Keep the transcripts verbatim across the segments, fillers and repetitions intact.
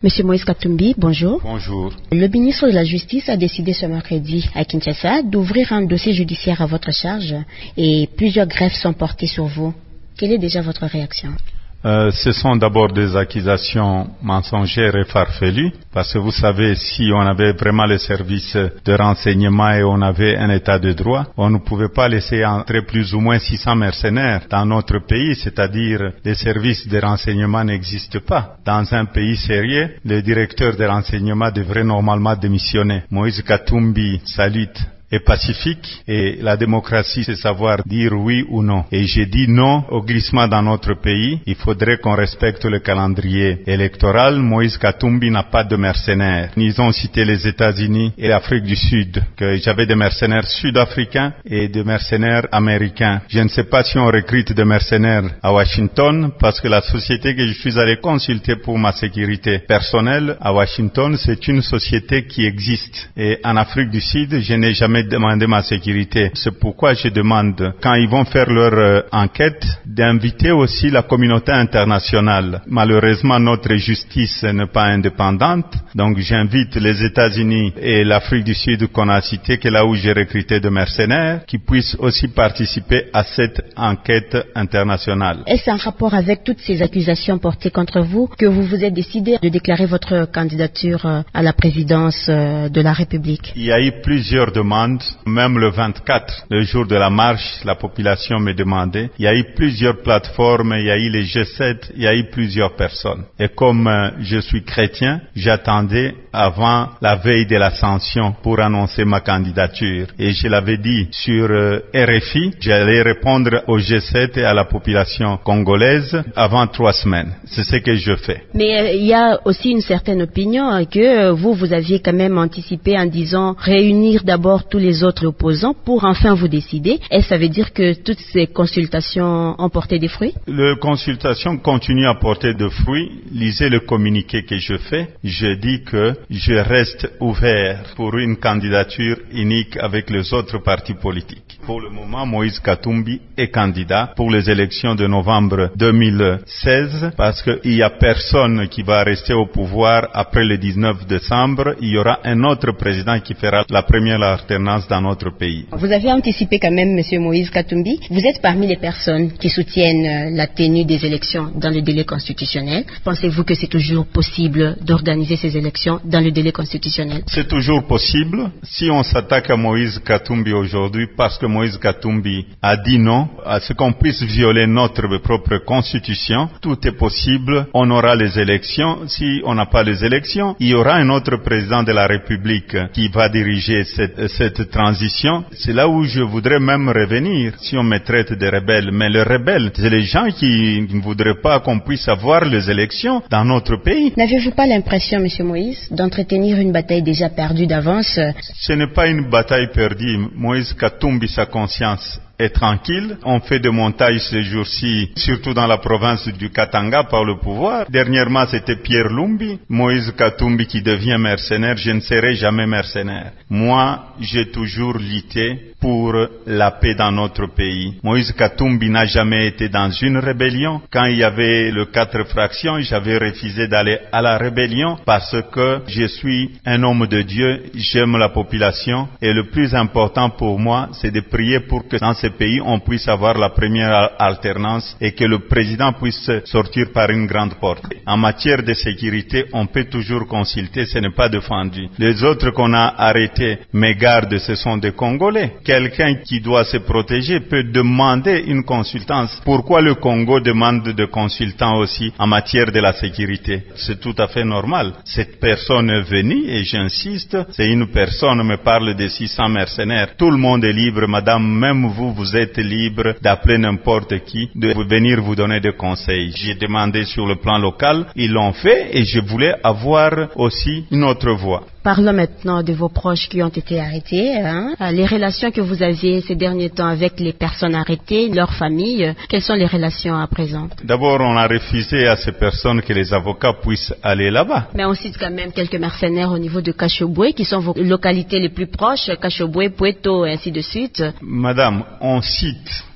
Monsieur Moïse Katumbi, bonjour. Bonjour. Le ministre de la Justice a décidé ce mercredi à Kinshasa d'ouvrir un dossier judiciaire à votre charge et plusieurs greffes sont portées sur vous. Quelle est déjà votre réaction? Euh, ce sont d'abord des accusations mensongères et farfelues, parce que vous savez, si on avait vraiment les services de renseignement et on avait un état de droit, on ne pouvait pas laisser entrer plus ou moins six cents mercenaires dans notre pays, c'est-à-dire les services de renseignement n'existent pas. Dans un pays sérieux, le directeur de renseignement devrait normalement démissionner. Moïse Katumbi salute est pacifique et la démocratie, c'est savoir dire oui ou non. Et j'ai dit non au glissement dans notre pays. Il faudrait qu'on respecte le calendrier électoral. Moïse Katumbi n'a pas de mercenaires. Ils ont cité les États-Unis et l'Afrique du Sud, que j'avais des mercenaires sud-africains et des mercenaires américains. Je ne sais pas si on recrute des mercenaires à Washington, parce que la société que je suis allé consulter pour ma sécurité personnelle à Washington, c'est une société qui existe. Et en Afrique du Sud, je n'ai jamais demander ma sécurité. C'est pourquoi je demande, quand ils vont faire leur euh, enquête, d'inviter aussi la communauté internationale. Malheureusement, notre justice n'est pas indépendante, donc j'invite les États-Unis et l'Afrique du Sud qu'on a cité, que là où j'ai recruté de mercenaires, qui puissent aussi participer à cette enquête internationale. Est-ce en rapport avec toutes ces accusations portées contre vous que vous vous êtes décidé de déclarer votre candidature à la présidence de la République? Il y a eu plusieurs demandes. Même le vingt-quatre, le jour de la marche, la population me demandait. Il y a eu plusieurs plateformes, il y a eu les G sept, il y a eu plusieurs personnes. Et comme euh, je suis chrétien, j'attendais avant la veille de l'ascension pour annoncer ma candidature. Et je l'avais dit sur euh, R F I, j'allais répondre au G sept et à la population congolaise avant trois semaines. C'est ce que je fais. Mais euh, il y a aussi une certaine opinion que euh, vous, vous aviez quand même anticipé en disant réunir d'abord tous les autres opposants pour enfin vous décider. Et ça veut dire que toutes ces consultations ont porté des fruits? Les consultations continuent à porter des fruits. Lisez le communiqué que je fais. Je dis que je reste ouvert pour une candidature unique avec les autres partis politiques. Pour le moment, Moïse Katumbi est candidat pour les élections de novembre deux mille seize parce qu'il n'y a personne qui va rester au pouvoir après le dix-neuf décembre. Il y aura un autre président qui fera la première alternance dans notre pays. Vous avez anticipé quand même, Monsieur Moïse Katumbi. Vous êtes parmi les personnes qui soutiennent la tenue des élections dans le délai constitutionnel. Pensez-vous que c'est toujours possible d'organiser ces élections dans le délai constitutionnel? C'est toujours possible. Si on s'attaque à Moïse Katumbi aujourd'hui parce que Moïse Katumbi a dit non à ce qu'on puisse violer notre propre constitution, tout est possible. On aura les élections. Si on n'a pas les élections, il y aura un autre président de la République qui va diriger cette, cette transition. C'est là où je voudrais même revenir si on me traite de rebelle. Mais les rebelles, c'est les gens qui ne voudraient pas qu'on puisse avoir les élections dans notre pays. N'avez-vous pas l'impression, Monsieur Moïse, d'entretenir une bataille déjà perdue d'avance? Ce n'est pas une bataille perdue. Moïse Katumbi, sa conscience est tranquille. On fait des montages ces jours-ci, surtout dans la province du Katanga par le pouvoir. Dernièrement, c'était Pierre Lumbi. Moïse Katumbi qui devient mercenaire. Je ne serai jamais mercenaire. Moi, j'ai toujours lutté pour la paix dans notre pays. Moïse Katumbi n'a jamais été dans une rébellion. Quand il y avait le quatre fractions, j'avais refusé d'aller à la rébellion parce que je suis un homme de Dieu, j'aime la population et le plus important pour moi, c'est de prier pour que dans ces pays, on puisse avoir la première alternance et que le président puisse sortir par une grande porte. En matière de sécurité, on peut toujours consulter, ce n'est pas défendu. Les autres qu'on a arrêtés, mes gardes, ce sont des Congolais. Quelqu'un qui doit se protéger peut demander une consultance. Pourquoi le Congo demande des consultants aussi en matière de la sécurité? C'est tout à fait normal. Cette personne est venue et j'insiste, c'est une personne me parle de six cents mercenaires. Tout le monde est libre, madame, même vous, vous êtes libre d'appeler n'importe qui, de venir vous donner des conseils. J'ai demandé sur le plan local, ils l'ont fait et je voulais avoir aussi une autre voie. Parlons maintenant de vos proches qui ont été arrêtés. Hein. Les relations que vous aviez ces derniers temps avec les personnes arrêtées, leurs familles, quelles sont les relations à présent? D'abord, on a refusé à ces personnes que les avocats puissent aller là-bas. Mais on cite quand même quelques mercenaires au niveau de Kachoboué, qui sont vos localités les plus proches, Kachoboué, Pueto, et ainsi de suite. Madame, on cite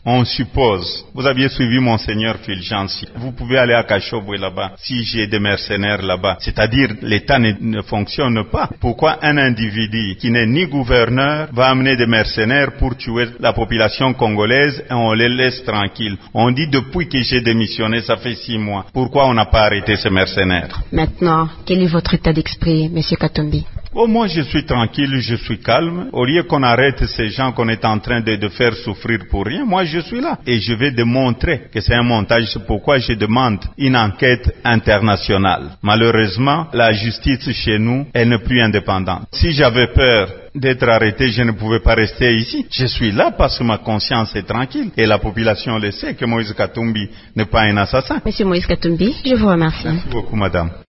On suppose, vous aviez suivi Monseigneur Fulgenci, vous pouvez aller à Kachobwe là-bas, si j'ai des mercenaires là-bas, c'est-à-dire l'État ne, ne fonctionne pas. Pourquoi un individu qui n'est ni gouverneur va amener des mercenaires pour tuer la population congolaise et on les laisse tranquilles? On dit depuis que j'ai démissionné, ça fait six mois. Pourquoi on n'a pas arrêté ces mercenaires? Maintenant, quel est votre état d'esprit, Monsieur Katumbi? Oh, moi, je suis tranquille, je suis calme. Au lieu qu'on arrête ces gens qu'on est en train de, de faire souffrir pour rien, moi, je suis là. Et je vais démontrer que c'est un montage. C'est pourquoi je demande une enquête internationale. Malheureusement, la justice chez nous, elle n'est plus indépendante. Si j'avais peur d'être arrêté, je ne pouvais pas rester ici. Je suis là parce que ma conscience est tranquille. Et la population le sait que Moïse Katumbi n'est pas un assassin. Monsieur Moïse Katumbi, je vous remercie. Merci beaucoup, madame.